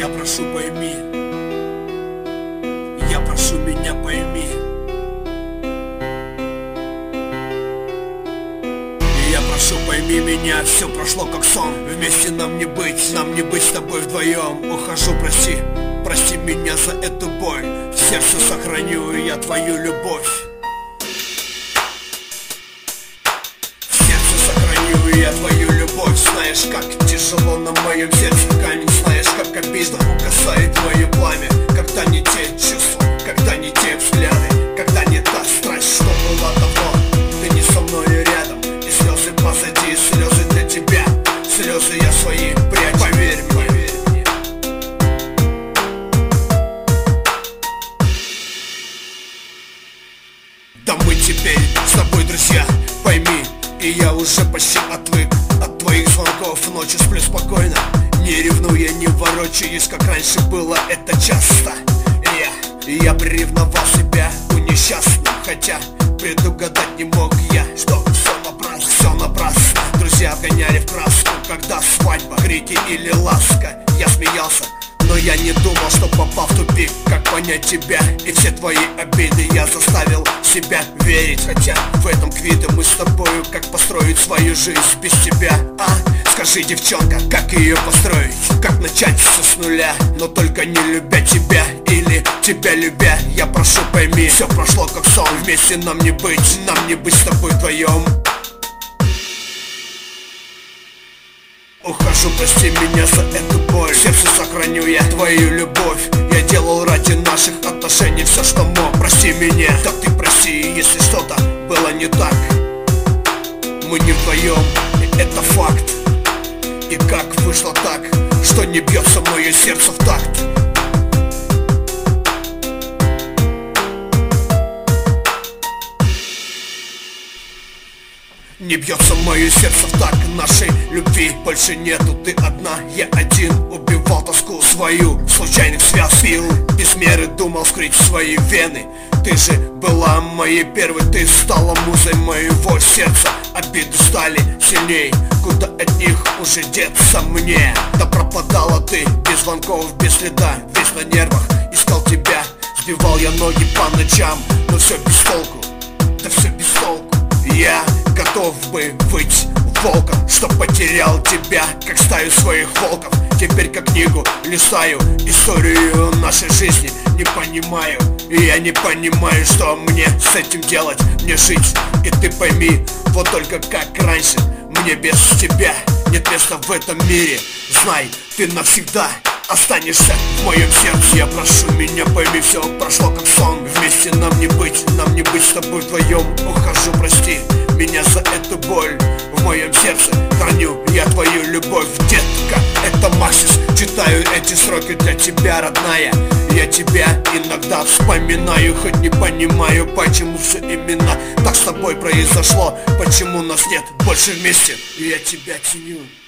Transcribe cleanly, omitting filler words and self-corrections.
Я прошу, пойми, я прошу, меня пойми. Я прошу, пойми меня, все прошло как сон. Вместе нам не быть с тобой вдвоем. Ухожу, прости, прости меня за эту боль. В сердце сохраню я твою любовь. В сердце сохраню я твою любовь. Знаешь, как тяжело на моем сердце камень. Знаешь, как обидно угасает мое пламя. Когда не те чувства, когда не те взгляды, когда не та страсть, что была давно. Ты не со мною рядом, и слезы позади, слезы для тебя. Слезы я свои прячу, поверь мне. Да мы теперь с тобой друзья, пойми. И я уже почти отвык от твоих звонков. Ночью сплю спокойно, не ревнуя, не ворочаюсь, как раньше было это часто. Я приревновал себя у несчастных, хотя предугадать не мог я, что все напрасно. Друзья вгоняли в краску, когда свадьба, крики или ласка. Я смеялся, но я не думал, что попал в тупик. Как понять тебя и все твои обиды? Я заставил себя верить, хотя в этом квиты. Мы с тобою, как построить свою жизнь без тебя, а? Скажи, девчонка, как ее построить? Как начать все с нуля, но только не любя тебя? Или тебя любя? Я прошу, пойми, все прошло как сон. Вместе нам не быть с тобой вдвоем. Ухожу, прости меня за эту боль. В сердце сохраню я твою любовь. Я делал ради наших отношений все, что мог. Прости меня, так ты прости, если что-то было не так. Мы не вдвоем, и это факт. И как вышло так, что не бьется мое сердце в такт? Не бьется мое сердце в такт. Нашей любви больше нету. Ты одна, я один. Убивал тоску свою, случайных связ пил. Без меры думал скрыть свои вены. Ты же была моей первой, ты стала музой моего сердца. Обиды стали сильней, куда от них уже деться мне? Да пропадала ты без звонков, без следа, весь на нервах, искал тебя. Сбивал я ноги по ночам, но все без толку, да все без толку. Я готов бы быть волком, что потерял тебя, как стаю своих волков. Теперь как книгу листаю историю нашей жизни. Не понимаю, я не понимаю, что мне с этим делать, мне жить. И ты пойми, вот только как раньше, мне без тебя нет места в этом мире. Знай, ты навсегда останешься в моем сердце. Я прошу, меня пойми, все прошло как сон. Вместе нам не быть с тобой вдвоем. Ухожу, прости меня за эту боль. В моем сердце храню я твою любовь, детка. Это Максис, читаю эти строки для тебя, родная. Я тебя иногда вспоминаю, хоть не понимаю, почему все именно так с тобой произошло. Почему нас нет больше вместе, я тебя ценю.